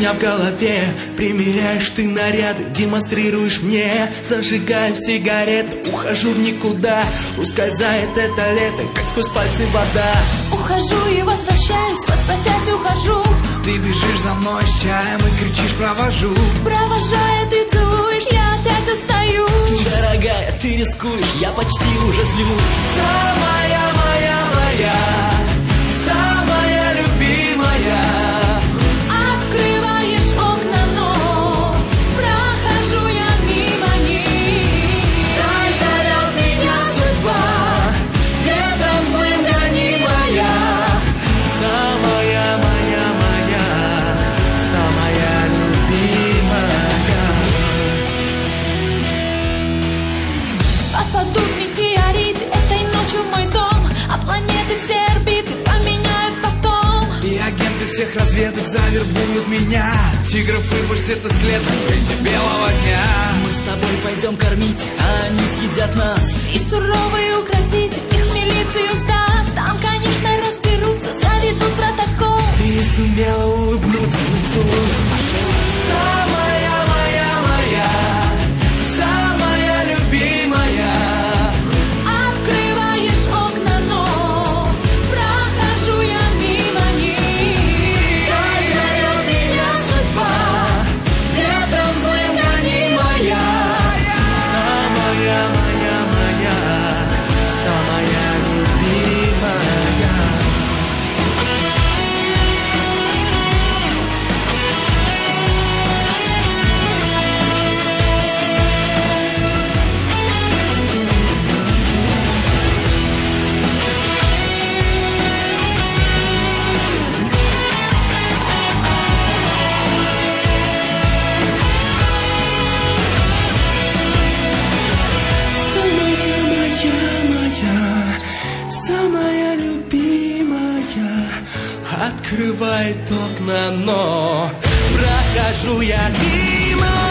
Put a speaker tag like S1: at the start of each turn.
S1: меня в голове. Примеряешь ты наряд, демонстрируешь мне. Зажигаю сигарет, ухожу в никуда. Ускользает это лето, как сквозь пальцы вода.
S2: Ухожу и возвращаюсь, возвратясь ухожу.
S3: Ты бежишь за мной с чаем и кричишь «провожу».
S2: Провожая, ты целуешь, я опять остаюсь.
S1: Дорогая, ты рискуешь, я почти уже злюсь. Самая моя, самая любимая.
S2: Открываешь окна, но прохожу я мимо них.
S1: Так зовет меня судьба, ветром злым гонимая. Самая моя, самая любимая.
S2: Попадут метеориты этой ночью в мой дом, а планеты все орбиты поменяют потом.
S3: И агенты всех разведок завербуют меня. Тигров и паштетосклетов в свете белого дня.
S1: Мы с тобой пойдем кормить, а они съедят нас.
S2: И суровые укротители их милицию сдаст. Там, конечно, разберутся, заведут протокол.
S1: Ты сумела улыбнуться, поцелуй пошел. Самая моя, самая любимая.
S2: Открываешь окна, но прохожу я мимо них.
S1: Так зовет меня судьба, ветром злым гонимая. Самая моя, самая любимая. Самая любимая. Открывает окна, но прохожу я мимо.